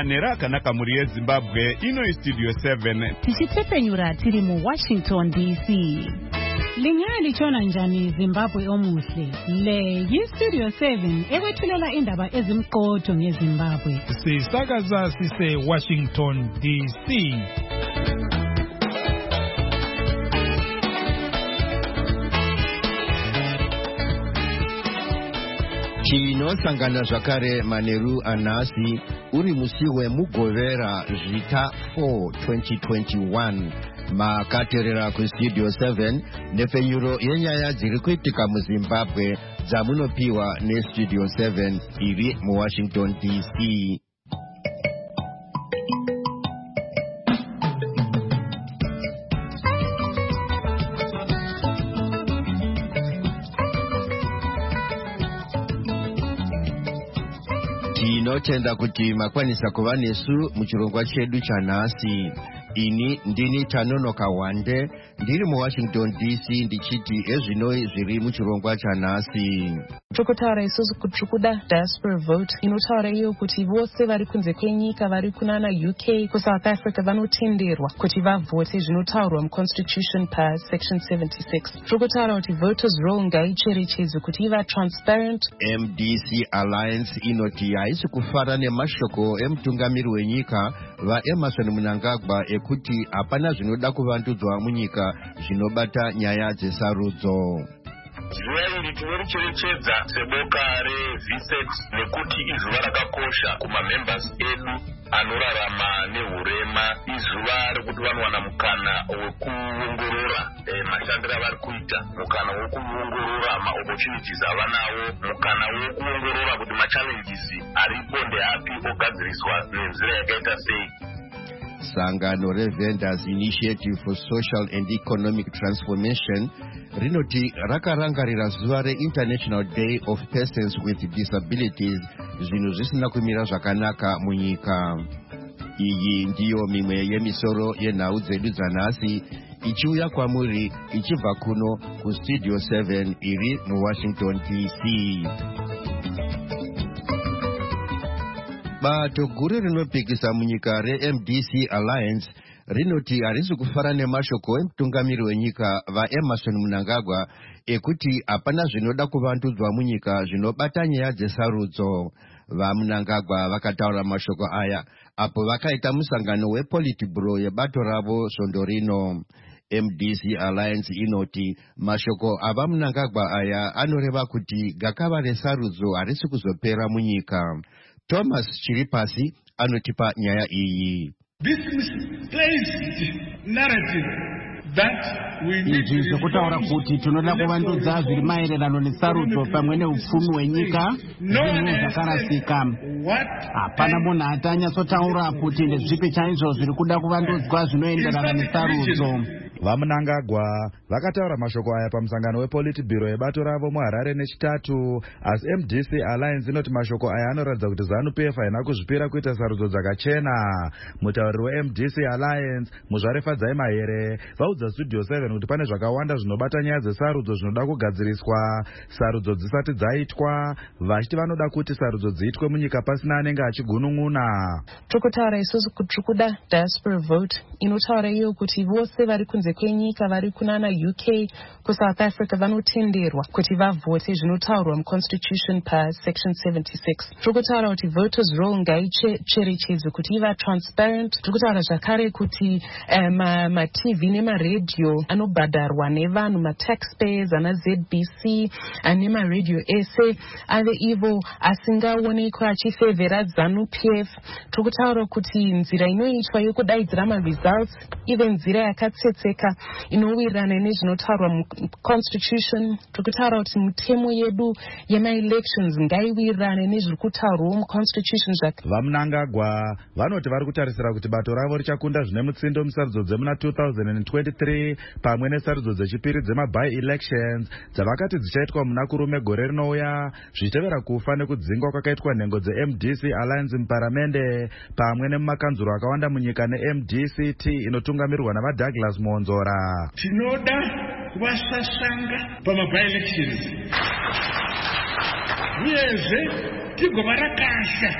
manera kanaka muri yeZimbabwe ino studio 7 tichitepenyura tiri mu Washington DC. Lingali chona njani Zimbabwe omuhle. Le yi-Studio 7 ekwethulela indaba ezimqotho ngeZimbabwe. Sisakaza sise Washington DC. Chinosangana zvakare Maneru Anasi uri musi wemugovera zvita 4 2021 makaterera kuStudio 7 nefenyuro yenyaya dziri kuitika muZimbabwe dzamunopiwa neStudio 7 iri muWashington DC. Tinotenda kuti makwanisa kuva nesu muchirongwa chedu chanhasi. Ini ndini Tanonoka Wande ndiri muWashington DC ndichiti ezvinoi zviri muchirongwa chanhasi. Tikutaura isusu kuti tikuda diaspora vote inotaura iyo kuti vose vari kunze kwenyika vari kunana UK kuSouth Africa vanotenderwa kuti vavote zvinotaurwa muConstitution paSection 76. Tikutaura kuti voters roll ngaicherechedzwe kuti iva transparent. MDC Alliance inoti haisi kufara nemashoko emutungamiri wenyika vaEmmerson Mnangagwa ekuti hapana zvinoda kuvandudzwa munyika zvinobata nyaya dzesarudzo. Zuva iri tinoricherechedza seboka reVSET nekuti izuva rakakosha kumamembers edu anorarama nehurema. Izuva rekuti vanowana mukana wekuongorora mashandiro avari kuita, mukana wekuongorora maopportunities avanawo, mukana wekuongorora kuti machallenges aripo ndeapi ogadziriswa nenzira yakaita sei. Sangano reVendors Initiative for Social and Economic Transformation rinoti rakarangarira zuva reInternational Day of Persons with Disabilities zvinhu zvisina kumira zvakanaka munyika. Iyi ndiyo mimwe yemisoro yenhau dzedu dzanhasi ichiuya kwamuri ichibva kuno kuStudio 7 iri muWashington DC. Bato guru rinopikisa munyika reMDC Alliance rinoti harisi kufara nemashoko emutungamiri wenyika vaEmmerson Mnangagwa ekuti hapana zvinoda kuvandudzwa munyika zvinobata nyaya dzesarudzo. VaMnangagwa vakataura mashoko aya apo vakaita musangano wePolitburo yebato ravo svondo rino. MDC Alliance inoti mashoko avaMnangagwa aya anoreva kuti gakava resarudzo harisi kuzopera munyika. Thomas Chiripasi anotipa nyaya iyi. This misplaced narrative that we need izvi zvekutaura kuti tinoda kuvandudza zviri maererano nesarudzo pamwe neupfumi hwenyika zvinhu zvakarasika. Hapana munhu atanyatsotaura kuti ndezvipi chaizvo zviri kuda kuvandudzwa zvinoenderana nesarudzo. VaMnangagwa vakataura mashoko aya pamusangano wePolitburo yebato ravo muHarare nechitatu, asi MDC Alliance inoti mashoko aya anoratidza kuti ZANU-PF haina kuzvipira kuita sarudzo dzakachena. Mutauriri weMDC Alliance Muzvarefadzai Mahere vaudza Studio 7 kuti pane zvakawanda zvinobata nyaya dzesarudzo zvinoda kugadziriswa sarudzo dzisati dzaitwa, vachiti vanoda kuti sarudzo dziitwe munyika pasina anenge achigunun'una. Tikutaura isusu kuti tikuda diaspora vote inotaura iyo kuti vose vari kunze kwenyika vari kunana UK kuSouth Africa vanotenderwa kuti vavote zvinotaurwa muConstitution paSection 76. Tikutaura kuti voters roll ngaicherechedzwe kuti iva transparent. Tikutaura zvakare kuti maTV nemaredio anobhadharwa nevanhu, mataxpayers ana ZBC nemaredio ese ave ivo asingaonekwa achifevhera ZANU-PF. Tikutaura kuti nzira inoitwa yokudaidzira results ive nzira yakatsetseka inowirirana nezvinotaurwa muConstitution. Tikutaura kuti mitemo yedu yemaelections ngaiwirirane nezviri kutaurwawo muConstitution. VaMnangagwa vanoti vari kutarisira kuti bato ravo richakunda zvine mutsindo musarudzo dzemuna 2023 pamwe nesarudzo dzechipiri dzema-by-elections dzavakati dzichaitwa muna kurume gore rinouya, zvichitevera kufa nekudzingwa kwakaitwa nhengo dzeMDC Alliance muparamende pamwe nemumakanzuro akawanda munyika neMDCT inotungamirwa navaDouglas Monzora. Tinoda kuvasasanga pama-by-elections uyezve tigova rakasha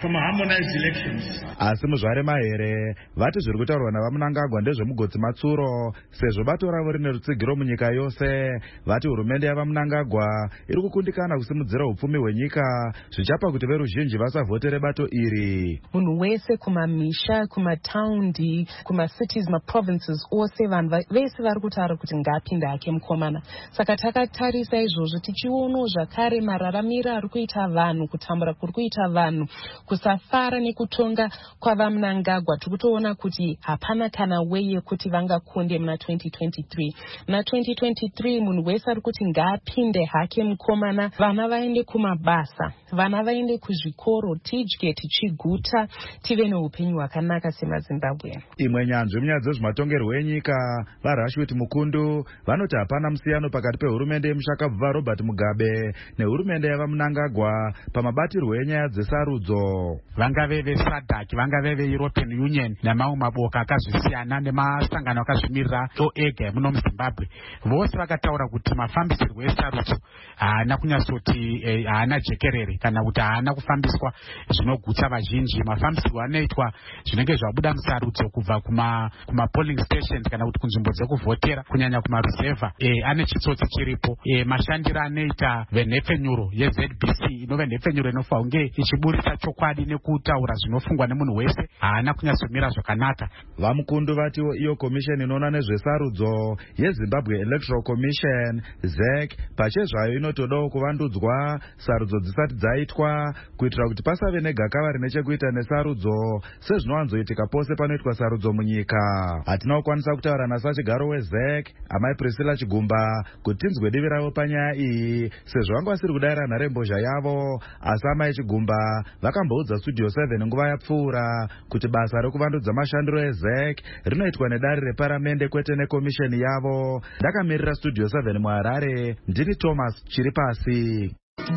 from harmonized elections. Asi muzvare mahere vati zviri kutaurwa navaMnangagwa ndezvemugotsi matsuro sezvo bato ravo rine rutsigiro munyika yose. Vati hurumende yavaMnangagwa iri kukundikana kusimudzira upfumi hwenyika zvichapa kuti veruzhinji vasavhotere bato iri. Munhu wese kumamisha, kumataundi, kumasities, maprovinces ose vanhu vese vari kutaura kuti ngapinde hake mukomana. Saka takatarisa izvozvo tichionawo zvakare mararamiro ari kuita vanhu, kutambura kuri kuita vanhu, kusafara nekutonga kwavaMnangagwa. Tikutoona kuti hapana kana weye kuti vangakunde muna 2023. Muna 2023 munhu wese ari kuti ngapinde hake mukomana, vana vaende kumabasa, vana vaende kuzvikoro, tidye tichiguta, tive neupenyu hwakanaka semaZimbabwe. Imwe nyanzvi munyaya dzezvematongerwo enyika vaRashwit Mukundu vanoti hapana musiyano pakati pehurumende yemushakabva Robert Mugabe nehurumende yavaMnangagwa pamabatirwo enyaya dzesarudzo. Vangave veSADC, vangave veEuropean Union namamwe maboka akazvisiyana nemasangano akazvimirira ega emuno muZimbabwe, vose vakataura kuti mafambisirwo esarudzo haana kunyatsoti haana jekerere kana kuti haana kufambiswa zvinogutsa vazhinji. Mafambisirwo anoitwa zvinenge zvabuda musarudzo kubva kuma polling stations kana kuti kunzvimbo dzekuvhotera kunyanya kumaruzevha ane chitsotsi chiripo. Mashandiro anoita venhepfenyuro yeZBC inove nhepfenyuro inofa kunge ichiburisa chokwadi nekutaura zvinofungwa nemunhu wese haana kunyatsomira zvakanaka. VaMukundu vatiwo iyo komisheni inoona nezvesarudzo yeZimbabwe Electoral Commission ZEC pachezvayo inotodawo kuvandudzwa sarudzo dzisati dzaitwa kuitira kuti pasave negakava rine chekuita nesarudzo sezvinowanzoitika pose panoitwa sarudzo munyika. Hatina kukwanisa kutaura nasachigaro weZEC amai Priscilla Chigumba kuti tinzwe divi ravo panyaya iyi sezvo vanga vasiri kudayira nharembozha yavo. Asi amai Chigumba vakamboudza Studio 7 nguva yapfuura kuti basa rekuvandudza mashandiro eZEC rinoitwa nedare reparamende kwete nekomisheni yavo. Ndakamirira Studio 7 muHarare, ndini Thomas Chiripasi.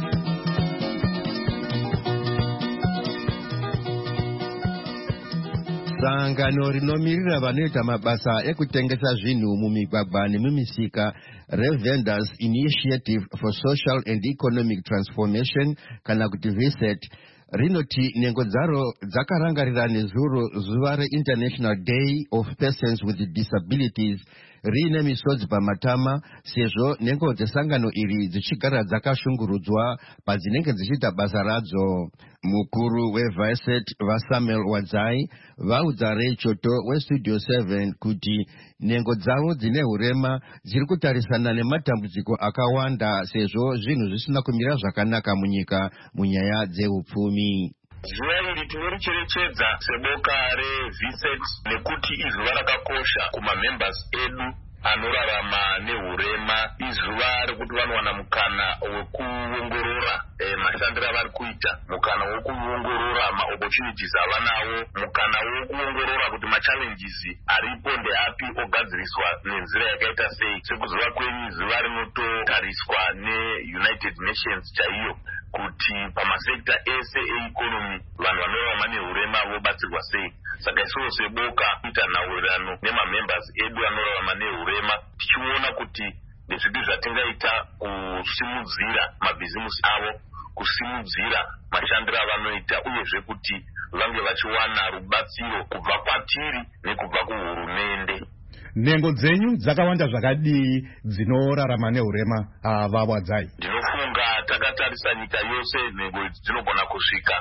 Sangano rinomirira vanoita mabasa ekutengesa zvinhu mumigwagwa nemumisika reVendors Initiative for Social and Economic Transformation kana kuti VSET rinoti nhengo dzaro dzakarangarira nezuro zuva reInternational Day of Persons with Disabilities riine misodzi pamatama sezvo nhengo dzesangano iri dzichigara dzakashungurudzwa padzinenge dzichiita basa radzo. Mukuru weVSET vaSamuel Wadzai vaudza Ray Choto weStudio 7 kuti nhengo dzavo dzine hurema dziri kutarisana nematambudziko akawanda sezvo zvinhu zvisina kumira zvakanaka munyika munyaya dzeupfumi. Zuva iri tinoricherechedza seboka reVSET nekuti izuva rakakosha kumamembers edu anorarama nehurema. Izuva rekuti vanowana mukana wekuongorora mashandiro avari kuita, mukana wekuongorora maopportunities avanawo, mukana wekuongorora kuti machallenges aripo ndeapi ogadziriswa nenzira yakaita sei. Sekuzuva kwenyu zuva rinototariswa neUnited Nations chaiyo kuti pamasekta ese eikonomi vanhu vanorarama nehurema vobatsirwa sei. Saka isuwo seboka kuita nhaurirano nemamembers edu anorarama nehurema tichiona kuti ndezvipi zvatingaita kusimudzira mabhizimusi avo, kusimudzira mashandiro avanoita, uyezve kuti vange vachiwana rubatsiro kubva kwatiri nekubva kuhurumende. Nhengo dzenyu dzakawanda zvakadii dzinorarama nehurema vaWadzai? Ndinofunga takatarisa nyika yose nhengo idzi dzinogona kusvika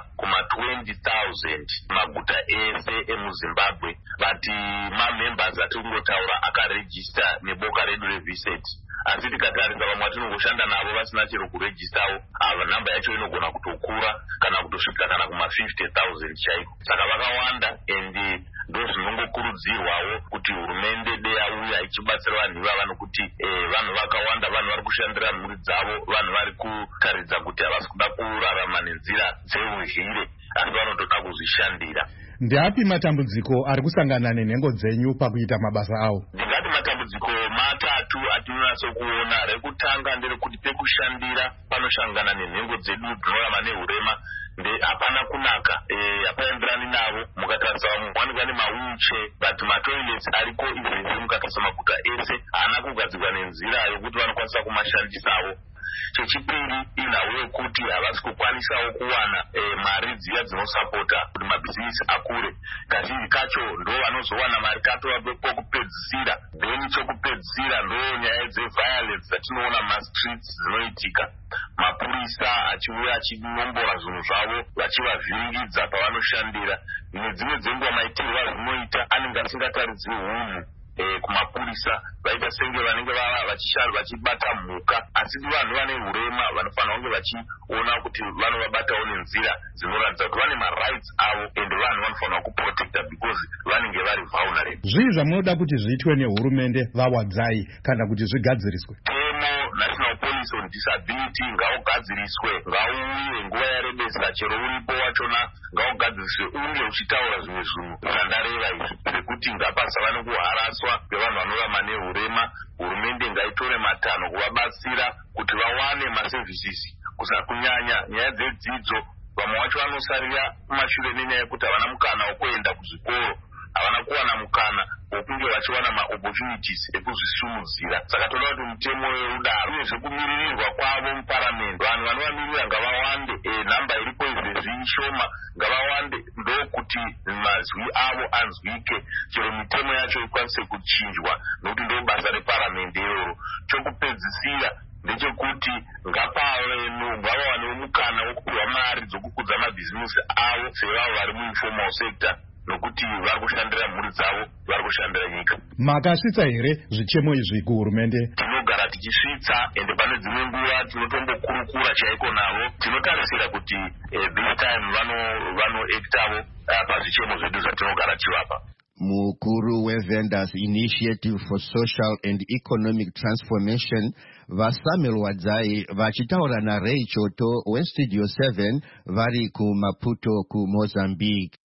kuma20,000 maguta ese emuZimbabwe. Vati mamembers atingotaura akarejista neboka redu reVSET. Asi tikatarisa vamwe vatinongoshanda navo vasina chero kurejistawo, ava namba yacho inogona kutokura kana kutosvika kana kuma50,000 chaiko. Saka vakawanda ende ndozvinongokurudzirwawo kuti hurumende dei yauya ichibatsira vanhu ivava nokuti vanhu vakawanda, vanhu vari kushandira mhuri dzavo, vanhu vari kutaridza kuti havasi kuda kurarama nenzira dzeuhire asi vanotoda kuzvishandira. Ndeapi matambudziko ari kusangana nenhengo dzenyu pakuita mabasa avo? Ndingati matambudziko matatu atinonatsokuona. Rekutanga nderekuti pekushandira panoshangana nenhengo dzedu dzinorarama nehurema hapana kunaka, hapaenderani navo. Mukatarisa vamwe nemawheelchair but matoilets ariko izvezvi mukatarisa maguta ese haana kugadzirwa nenzira yokuti vanokwanisa kumashandisawo. Chechipiri inhau yokuti havasi kukwanisawo kuwana mari dziya dzinosapota kuti mabhizinesi akure. Kazhinji kacho ndo vanozowana mari katova pokupedzisira. Then chokupedzisira ndo nyaya dzeviolence dzatinoona mastreets dzinoitika. Mapurisa achiuya achinombora zvinhu zvavo vachivavhiringidza pavanoshandira. Dzimwe dzenguva maitirwo azvinoita anenge asingataridzi hunhu kumapurisa vaita senge vanenge vachibata mhuka, asi vanhu vane urema vanofanira kunge vachiona kuti vanovabatawo nenzira dzinoratidza kuti vane marights avo ende vanhu vanofanira kuprotecta because vanenge vari vulnerable. Zvii zvamunoda kuti zviitwe nehurumende vawadzai kana kuti zvigadziriswe? National Police on Disability ngaugadziriswe, ngauye nguva yarebesa chero uripo wachona ngaugadziriswe, unge uchitaura zvimwe zvinhu zvandareva izvi zvekuti ngapasava nekuharaswa kwevanhu vanorama nehurema. Hurumende ngaitore matanho kuvabatsira kuti vawane maservices, kunyanya nyaya dzedzidzo. Vamwe vacho vanosarira kumashure nenyaya yekuti havana mukana wekuenda kuzvikoro, havana kuwana mukana wokunge vachiwana maopportunities ekuzvisumudzira. Saka toda kuti mutemo werudaro uyezve kumiririrwa kwavo muparamende, vanhu vanovamirira ngavawande, nhamba iripo izvezvi ishoma, ngavawande ndokuti mazwi avo anzwike, chero mitemo yacho ikwanise kuchinjwa, nokuti ndo basa reparamende iroro. Chokupedzisira ndechekuti ngavawanewo mukana wokupiwa mari dzokukudza mabhizinesi avo sevavo vari muinformal sector, nokuti vari kushandira mhuri dzavo, vari kushandira nyika. Makasvitsa here zvichemo izvi kuhurumende? Tinogara tichisvitsa, ende pane dzimwe nguva tinotombokurukura chaiko navo. Tinotarisira kuti this time vanoektavo pazvichemo zvedu zvatinogara chivapa. Mukuru weVendors Initiative for Social and Economic Transformation vaSamuel Wadzai vachitaura naRay Choto weStudio 7 vari kuMaputo kuMozambique.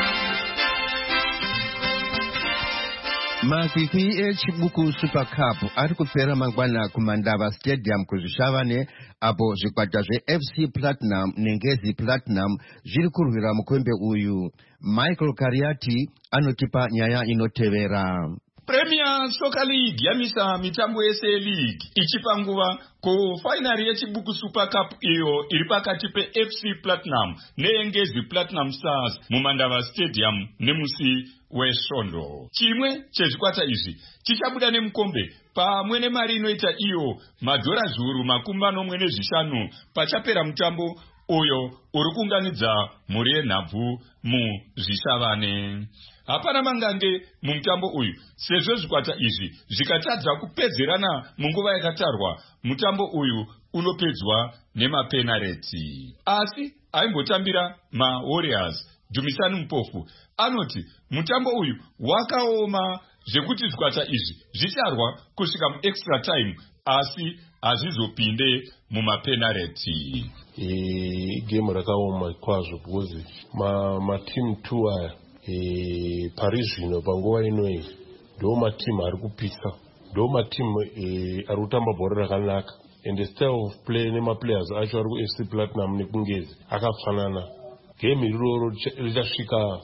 Makwikwi echibuku Super Cup ari kupera mangwana kuMandava Stadium kuzvishavane, apo zvikwata zveFC Platinum neNgezi Platinum zviri kurwira mukwembe uyu. Michael Kariati anotipa nyaya inotevera. Premier Soccer League yamisa mitambo yese league ichipa nguva kufainari yechibuku Super Cup iyo iri pakati peFC Platinum neNgezi Platinum Stars muMandava Stadium nemusi weSvondo. Chimwe chezvikwata izvi chichabuda nemukombe pamwe nemari inoita iyo madhora zviuru makumi manomwe nezvishanu pachapera mutambo uyo uri kuunganidza mhuri yenhabvu muzvishavane. Hapana mangange mumutambo uyu sezvo zvikwata izvi zvikatadza kupedzerana munguva yakatarwa, mutambo uyu unopedzwa nemapenareti. Asi aimbotambira maWarriors Dumisani Mupofu anoti mutambo uyu wakaoma zvekuti zvikwata izvi zvicharwa kusvika muextra time asi hazvizopinde mumapenareti. Game rakaoma kwazvo because matimu 2 aya Paris zvino panguva inoyi ndo matimu ari kupisa, ndo matimu ari kutamba bhora rakanaka, and the style of play nemaplayers acho ari kuFC Platinum nekunGezi akafanana. Game iroro richasvika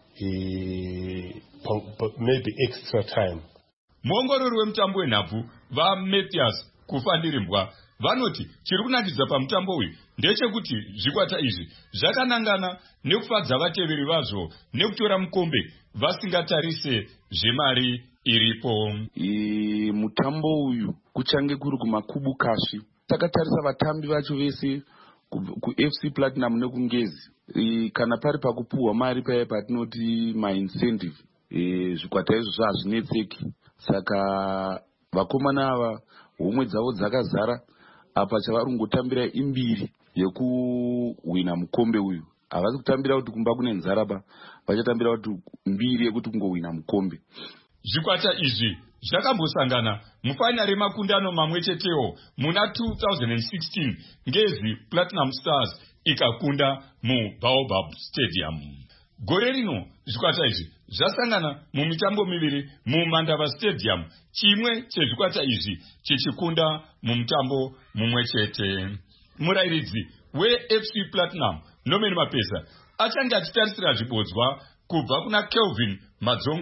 maybe extra time. Muongorori wemutambo wenhabvu vaMathias Kufandirimbwa vanoti chiri kunakidza pamutambo uyu ndechekuti zvikwata izvi zvakanangana nekufadza vateveri vazvo nekutora mukombe vasingatarise zvemari iripo. Mutambo uyu kuchange kuri kumakubu kashi, takatarisa vatambi vacho vese kuFC Platinum nekunGezi, kana pari pakupuhwa mari paya patinoti maincentive, zvikwata izvo hazvinetseki. Saka vakomana ava homwe dzavo dzakazara, apa chavari kungotambira imbiri yekuhwina mukombe uyu. Havasi kutambira kuti kumba kune nzara ba, vachatambira kuti mbiri yekuti kungohwina mukombe. Zvikwata izvi zvakambosangana mufainari makundano mamwe chetewo muna 2016 Ngezi Platinum Stars ikakunda muBaobab Stadium. Gore rino zvikwata izvi zvasangana mumitambo miviri muMandava Stadium, chimwe chezvikwata izvi chichikunda mumutambo mumwe chete. Murairidzi weFC Platinum Norman Mapesa achange achitarisira zvibodzwa kubva kuna Kelvin Madzongwe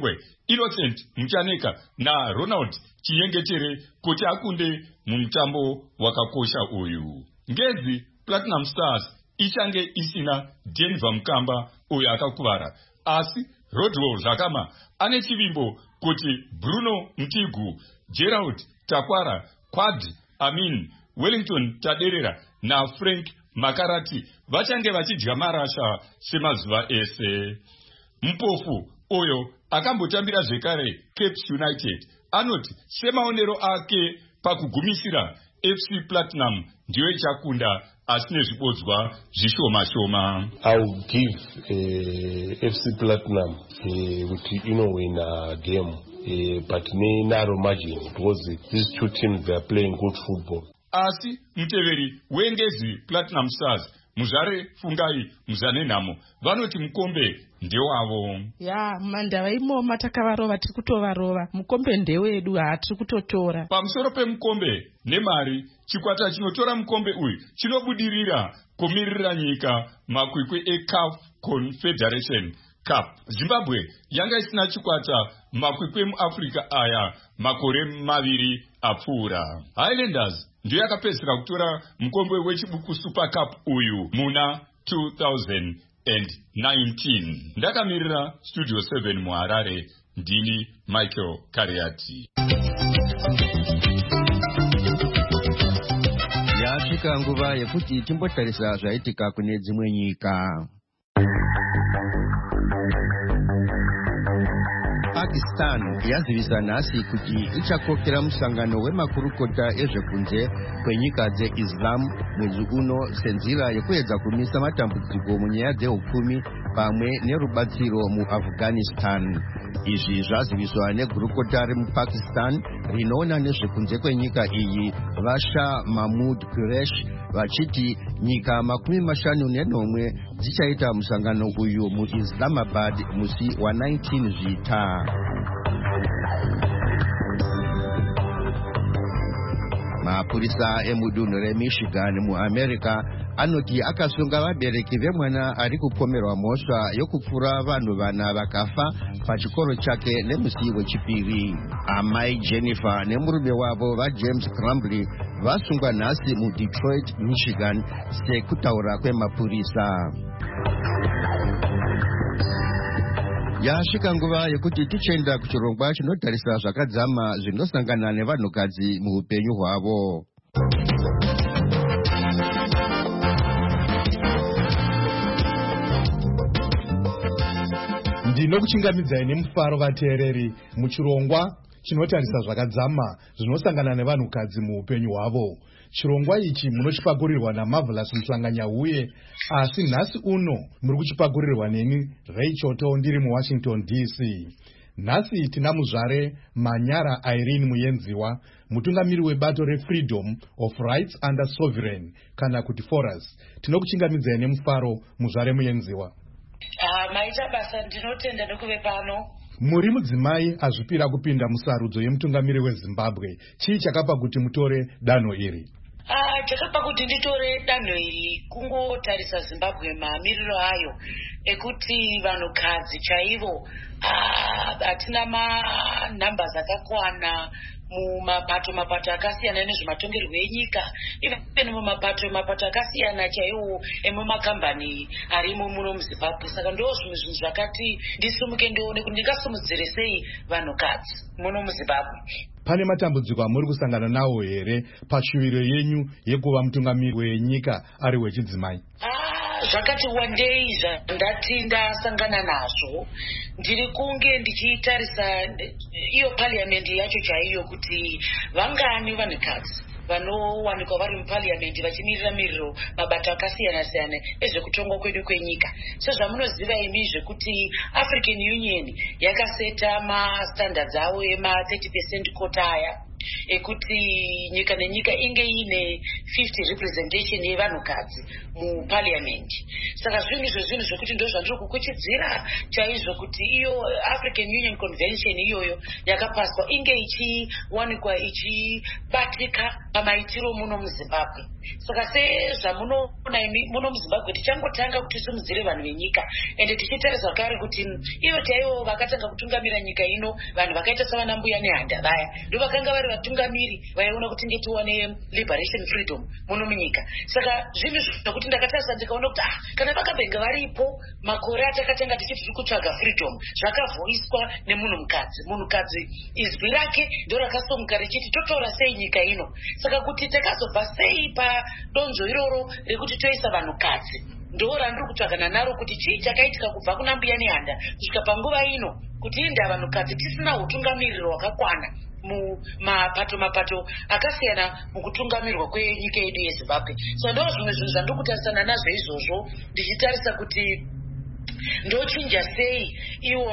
Innocent Muchaneka naRonald Chinyengetere kuti akunde mumutambo wakakosha uyu. Ngezi Platinum Stars ichange isina Denver Mukamba uyo akakuvara, asi Rodwell Zakama ane chivimbo kuti Bruno Mtigu, Gerald Takwara, Quad Amin, Wellington Taderera na Frank Makarati vachange vachidya marasha semazuva ese. Mpofu oyo akambotambira zvekare Cape United anoti semaonero ake pakugumisira FC Platinum ndiyo ichakunda asi nezvibodzwa zvishoma-shoma. I'll give FC Platinum kuti inowina game but narrow margin because these two teams they are playing good football. Asi muteveri wengezi Platinum Stars Muzare Fungai Muzanenamo vanoti mukombe ndewavo. Mandava imoma takavarova tiri kutovarova, mukombe ndewedu hatiri kutotora. Pamusoro pemukombe nemari, chikwata chinotora mukombe uyu chinobudirira kumirira nyika makwikwi eCAF Confederation Cup. Zimbabwe yanga isina chikwata makwikwi muAfrica aya makore maviri apfuura. Highlanders ndiyo yakapedzisira kutora mukombe wechibuku Super Cup uyu muna 2019. Ndakamirira Studio 7 muHarare, ndini Michael Kariati. Yasvika nguva yekuti timbotarisa zvaitika kune dzimwe nyika. Pakistan yazivisa nhasi kuti ichakokera musangano wemakurukota ezvekunze kwenyika dzeIslam mwedzi uno senzira yekuedza kumisa matambudziko munyaya dzehupfumi pamwe nerubatsiro muAfghanistan. Izvi zvaziviswa negurukota remuPakistan rinoona nezvekunze kwenyika iyi Vasha Mahmud Qureshi vachiti nyika 51 dzichaita musangano uyu muIslamabad musi wa19 Zvita. Mapurisa emudunhu reMichigan muAmerica anoti akasunga vabereki vemwana ari kupomerwa mhosva yokupfura vanhu vana vakafa pachikoro chake nemusi wechipiri. Amai Jennifer nemurume wavo vaJames Crumbley vasungwa nhasi muDetroit, Michigan sekutaura kwemapurisa. Yasvika nguva yekuti tichenda kuchirongwa chinotarisa zvakadzama zvinosangana nevanhukadzi muupenyu hwavo. Ndinokuchingamidzai nemufaro vateereri muchirongwa chinotarisa zvakadzama zvinosangana nevanhukadzi muupenyu hwavo. Chirongwa ichi munochipakurirwa naMarvelous Muhlanganyauye, asi nhasi uno muri kuchipakurirwa neni Rachel ndiri muWashington DC. Nhasi tina muzvare Manyara Irene Muyenziwa, mutungamiri webato reFreedom of Rights Under Sovereign kana kuti FORAS. Tinokuchingamidzai nemufaro muzvare Muyenziwa. Maita basa ndinotenda nekuve pano. Muri mudzimai azvipira kupinda musarudzo yemutungamiri weZimbabwe. Chii chakapa kuti mutore danho iri? Chakapa kuti nditore danho iri kungotarisa Zimbabwe mamiriro ayo ekuti vanhukadzi chaivo hatina manhamba dzakakwana mumapato akasiyana nezvematongerwo enyika, even mumapato akasiyana chaiwo emumakambani arimo muno muZimbabwe. Saka ndo zvinhu zvakati ndisimuke ndione kuti ndingasumudzire sei vanhukadzi muno muZimbabwe. Pane matambudziko amuri kusangana nawo here pashuviro yenyu yekuva mutungamiri wenyika ari wechidzimai? Zvakati wandei zvandati ndasangana nazvo, ndiri kunge ndichitarisa iyo parliamendi yacho chaiyo kuti vangani vanhukadzi vanowanikwa vari muparliamendi vachimirira miriro mabato akasiyana-siyana ezvekutongwa kwedu kwenyika. Sezvamunoziva imi zvekuti African Union yakaseta mastandards avo ema30% quota aya ekuti nyika nenyika inge ine 50 representation yevanhukadzi muparliament. Saka zvinhu zvekuti ndo zvandiri kukuchidzira chaizvo kuti iyo African Union Convention iyoyo yakapaswa inge ichiwanikwa ichibatika pamaitiro muno muZimbabwe. saka sezvamunoona muno muzimbabwe tichangotanga kuti simudzire vanhu venyika ende tichitarisa kare kuti ivo chaivo vakatanga kutungamira nyika ino vanhu vakaita savana mbuya nehanda vaya ndo vakanga vari vatungamiri vaiona kuti ngetiwane liberation freedom muno munyika. Saka zvinhu zvokuti ndakatarisa ndikaona kuti kana vakabhenga varipo makore atakatanga tichiti tiri kutsvaga freedom zvakavhoiswa nemunhukadzi izwi rake ndo rakasomuka richiti totora sei nyika ino. Saka kuti takazobva sei padonzo iroro rekuti toisa vanhukadzi ndo randiri kutsvagana naro kuti chii chakaitika kubva kuna mbuya nehanda kusvika panguva ino kuti inda vanhukadzi tisina utungamiriro hwakakwana mapato akasiyana mukutungamirwa kwenyika yedu yeZimbabwe. So ndo zvimwe zvinhu zvandiri kutarisana nazvo izvozvo ndichitarisa kuti ndochinja sei iwo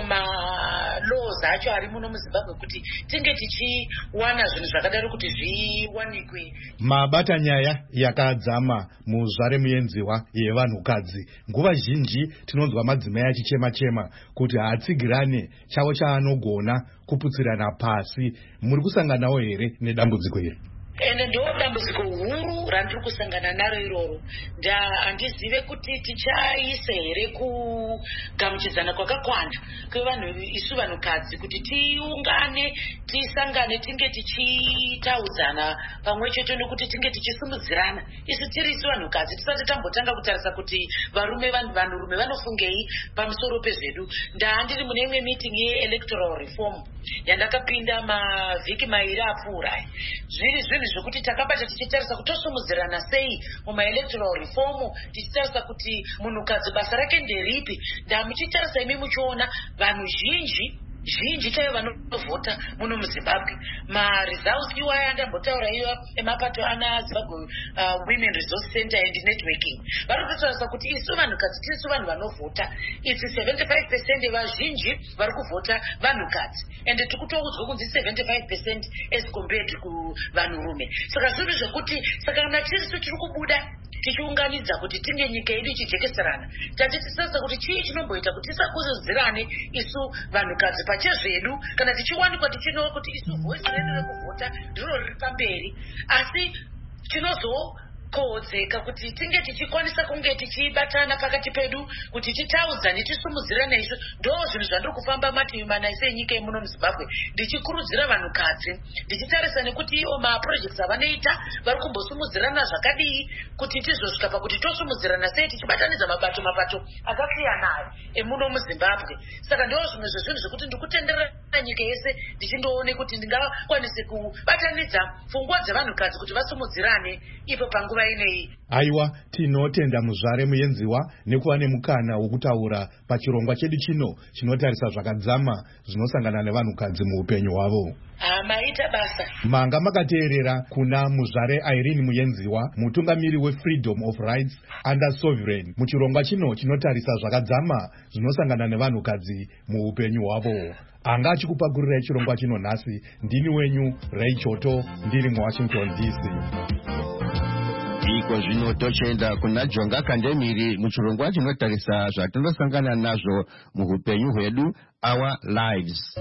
malaws acho ari muno muZimbabwe kuti tinge tichiwana zvinhu zvakadaro kuti zviwanikwe. Mabata nyaya yakadzama muzvare muyenziwa yevanhukadzi. Nguva zhinji tinonzwa madzimai achichema kuti haatsigirane chavo chaanogona kuputsirana pasi. Muri kusanganawo here nedambudziko iri? Ende ndo dambudziko huru randiri kusangana naro iroro. Handizive kuti tichaise here kugamuchidzana kwakakwana kwevanhu isu vanhukadzi kuti tiungane tisangane tinge tichitaudzana pamwe chete nokuti tinge tichisumudzirana isu tiri isu vanhukadzi tisati tambotanga kutarisa kuti vanhurume vanofungei pamusoro pezvedu. Ndandiri mune imwe meeting ye-electoral reform yandakapinda mavhiki mairi apfuura. Zviri zvinhu zvokuti takabata tichitarisa kuti tosumudzirana sei mumaelectoral reform, tichitarisa kuti munhukadzi basa rake nderipi. Ndamuchitarisa imi muchiona vanhu zhinji chaivo vanovhota muno muZimbabwe. Results iwaya andambotaura iyo emapato ana Zimbabwe Women Resource Center and Networking vari kutarisa kuti isu vanhukadzi tirisu vanhu vanovhota. It's 75% vazhinji vari kuvhota vanhukadzi ende tikutoudzwa kunzi 75% as compared kuvanhurume. Saka zvinhu zvekuti saka kana tirisu tiri kubuda tichiunganidza kuti tinge nyika yedu ichijekeserana tatitisasa kuti chii chinomboita kuti tisakurudzirane isu vanhukadzi pachezvedu kana tichiwanikwa tichinowa kuti isu voice redu rekuvhota ndiro riri pamberi asi tinozokodzeka kuti tinge tichikwanisa kunge tichibatana pakati pedu kuti titaudzane tisumudzirane isu. Ndo zvinhu zvandiri kufamba mativi mana ese enyika yemuno muZimbabwe ndichikurudzira vanhukadzi ndichitarisa nekuti iwo maprojects avanoita vari kumbosumudzirana zvakadii kuti tizosvika pakuti tosumudzirana sei tichibatanidza mapato akasiyanayo emuno muZimbabwe. Saka ndo zvimwe zvezvinhu zvekuti ndikutenderera nyika yese ndichindoone kuti ndingakwanise kubatanidza pfungwa dzevanhukadzi kuti vasumudzirane ipo panguva inei. Aiwa, tinotenda muzvare muyenziwa nekuva nemukana wokutaura pachirongwa chedu chino chinotarisa zvakadzama zvinosangana nevanhukadzi muupenyu hwavo. Maita basa. Manga makateerera kuna muzvare Irene Muyenziwa, mutungamiri weFreedom of Rights Under Sovereign muchirongwa chino chinotarisa zvakadzama zvinosangana nevanhukadzi muupenyu hwavo. Anga achikupagurirai chirongwa chino nhasi ndini wenyu Ray Choto ndiri muWashington DC. Iko zvino tochenda kuna Jonga Kandemiri muchirongwa chinotarisa zvatinosangana nazvo muupenyu hwedu, Our Lives.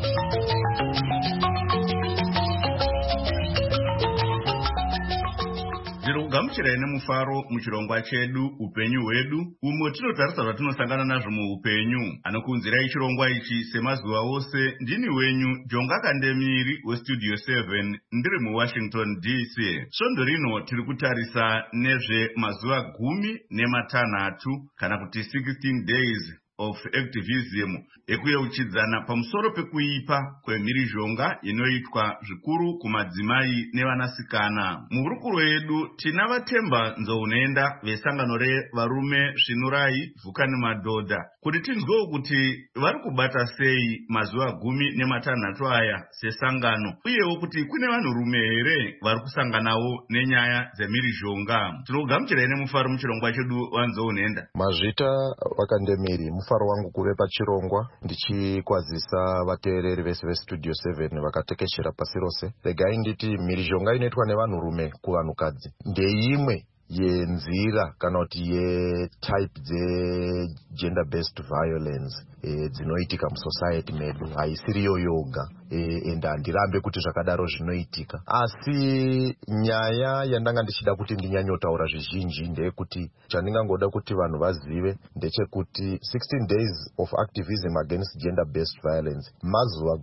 Gamuchirai nemufaro muchirongwa chedu upenyu hwedu, umo tinotarisa zvatinosangana nazvo muupenyu. Anokunzirai chirongwa ichi semazuva ose ndini wenyu Jonga Kandemiri weStudio 7 ndiri muWashington DC. Svondo rino tiri kutarisa nezve mazuva 16 kana kuti 16 days of activism ekuyeuchidzana pamusoro pekuipa kwemhirizhonga inoitwa zvikuru kumadzimai nevanasikana. Muhurukuro yedu tina Vatemba Nzounenda vesangano revarume Svinurai Vhukani Madhodha kuti tinzwewo kuti vari kubata sei mazuva 16 aya sesangano, uyewo kuti kune vanhurume here vari kusanganawo nenyaya dzemhirizhonga. Tinogamuchirai nemufaro muchirongwa chedu waNzounenda. Mazvita Vakandemiri, mufaro wangu kuve pachirongwa ndichikwazisa vateereri vese veStudio 7 vakatekeshera pasi rose. Regai nditi mhirizhonga inoitwa nevanhurume kuvanhukadzi ndeimwe yenzira kana kuti yetype dze gender based violence dzinoitika musociety medu. Haisiriyo yoga. ende handirambe kuti zvakadaro zvinoitika. Asi nyaya yandanga ndichida kuti ndinyanyotaura zvizhinji ndeyekuti chandingangoda kuti vanhu vazive ndechekuti 16 days of activism against gender based violence mazuva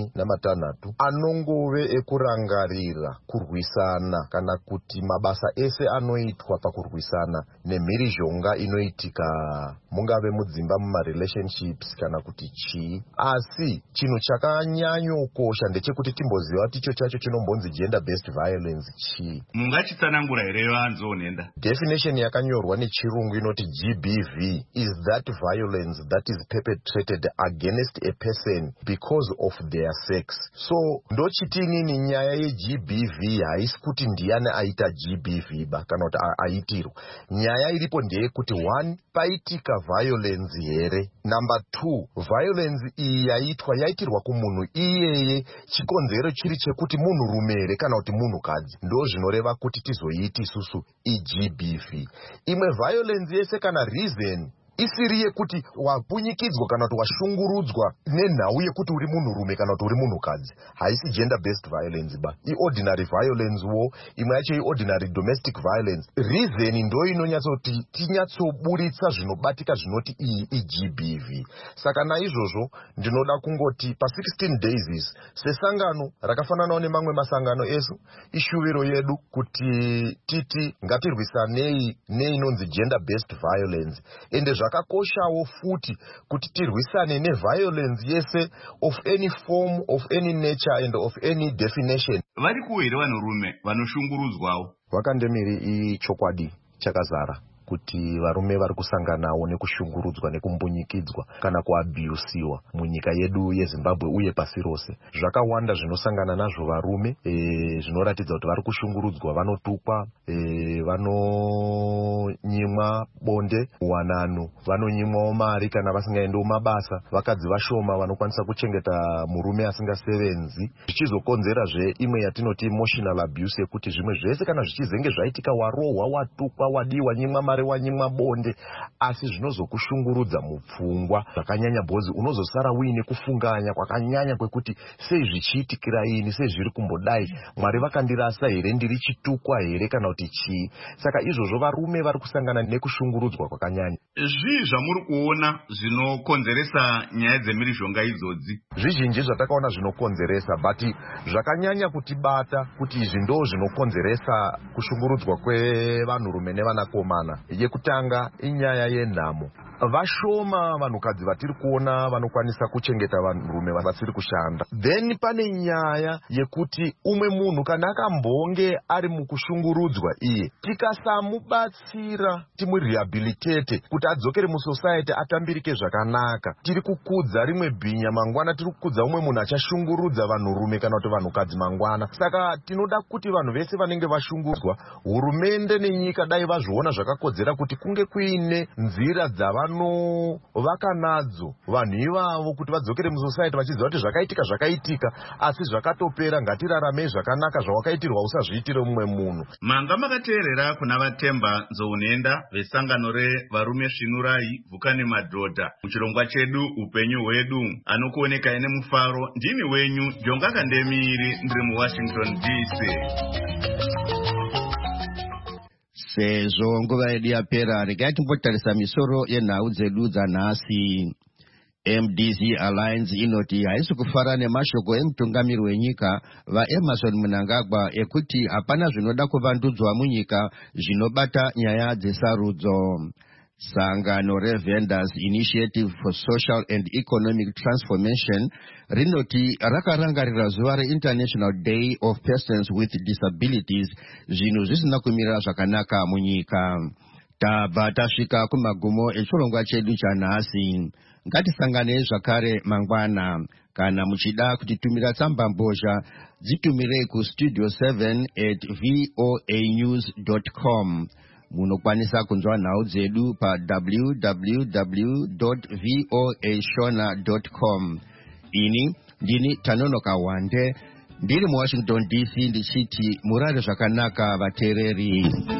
16 anongove ekurangarira kurwisana kana kuti mabasa ese anoitwa pakurwisana nemhirizhonga inoitika mungave mudzimba mumarelationships kana kuti chii. Asi chinhu chakanyanyokosha ndechekuti timboziva kuti icho chacho chinombonzi gender based violence chii. Mungachitsanangura here vanzonenda? Definition yakanyorwa nechirungu inoti GBV is that violence that is perpetrated against a person because of their sex. So ndochitini nyaya yeGBV haisi kuti ndiani aita GBV ba kana kuti aitirwa. Nyaya iripo ndeyekuti 1 paitika violence here. Number 2 violence iyi yaitirwa kumunhu iyeye chikonzero chiri chekuti munhu rumere kana kuti munhu kadzi. Ndo zvinoreva kuti tizoiti isusu iGBV. Imwe violence yese kana reason isiri yekuti wapunyikidzwa kana kuti washungurudzwa nenhau yekuti uri munhurume kana kuti uri munhukadzi, haisi gender based violence ba, ordinary violence wo, imwe yacho ordinary domestic violence. Reason ndo inonyatsoti tinyatsoburitsa zvinobatika zvinoti iGBV. Saka naizvozvo ndinoda kungoti pa 16 days sesangano rakafananawo nemamwe masangano esu, ishuviro yedu kuti titi ngatirwisanei neinonzi gender based violence. Ende zvakakoshawo futi kuti tirwisane neviolence yese of any form, of any nature and of any definition. Vari kuhwere vanhurume vanoshungurudzwawo? Vakandemiri ichokwadi chakazara kuti varume vari kusanganawo nekushungurudzwa nekumbunyikidzwa kana kuabusiwa munyika yedu yeZimbabwe uye pasi rose. Zvakawanda zvinosangana nazvo varume, zvinoratidza kuti vari kushungurudzwa, vanotukwa, vanonyimwa bonde, wanano, vanonyimwawo mari kana vasingaendiwo mabasa, vakadzi vashoma vanokwanisa kuchengeta murume asingasevenzi, zvichizokonzerazve imwe yatinoti emotional abuse, yekuti zvimwe zvese kana zvichizenge zvaitika warohwa, watukwa, wadiwa, nyimwa mari, wanyimwa bonde, asi zvinozokushungurudza mupfungwa zvakanyanya bhozi. Unozosara uine kufunganya kwakanyanya kwekuti sei zvichiitikira ini, sei zviri kumbodai, Mwari vakandirasa here, ndiri chitukwa here kana kuti chii. Saka izvozvo varume vari kusangana nekushungurudzwa kwakanyanya. Zvii zvamuri kuona zvinokonzeresa nyaya dzemhirizhonga idzodzi? Zvizhinji zvatakaona zvinokonzeresa, but zvakanyanya kutibata kuti izvi ndo zvinokonzeresa kushungurudzwa kwevanhurume nevanakomana. Yekutanga inyaya yenhamo. Vashoma vanhukadzi vatiri kuona vanokwanisa kuchengeta vanhurume vasiri kushanda. Then pane nyaya yekuti umwe munhu kana akambonge ari mukushungurudzwa iye, tikasamubatsira timurehabilitate kuti adzokere musociety atambirike zvakanaka, tiri kukudza rimwe bhinya mangwana, tiri kukudza umwe munhu achashungurudza vanhurume kana kuti vanhukadzi mangwana. Saka tinoda kuti vanhu vese vanenge vashungurudzwa, hurumende nenyika dai vazviona zvakakodzera kuti kunge kuine nzira dzavanovaka nadzo vanhu ivavo kuti vadzokere musociety vachiziva kuti zvakaitika asi zvakatopera, ngatirarame zvakanaka, zvawakaitirwa usazviitire mumwe munhu. Manga makateerera kuna Vatemba Nzounenda vesangano revarume Svinurai Vhukane Madhodha muchirongwa chedu upenyu hwedu. Anokuonekai nemufaro ndini wenyu Jonga Kandemiri, ndiri muWashington DC. Sezvo nguva yedu yapera, regai timbotarisa misoro yenhau dzedu dzanhasi. MDC Alliance inoti haisi kufara nemashoko emutungamiri wenyika vaEmmerson Mnangagwa ekuti hapana zvinoda kuvandudzwa munyika zvinobata nyaya dzesarudzo. Sangano reVendors Initiative for Social and Economic Transformation rinoti rakarangarira zuva reInternational Day of Persons with Disabilities zvinhu zvisina kumira zvakanaka munyika. Tabva tasvika kumagumo echirongwa chedu chanhasi. Ngatisanganei zvakare mangwana. Kana muchida kutitumira tsamba mbozha, dzitumirei kustudio 7@voanews.com. Munokwanisa kunzwa nhau dzedu pa www.voashona.com. Ini ndini Tanonoka Wande, ndiri muWashington DC ndichiti murare zvakanaka vateereri.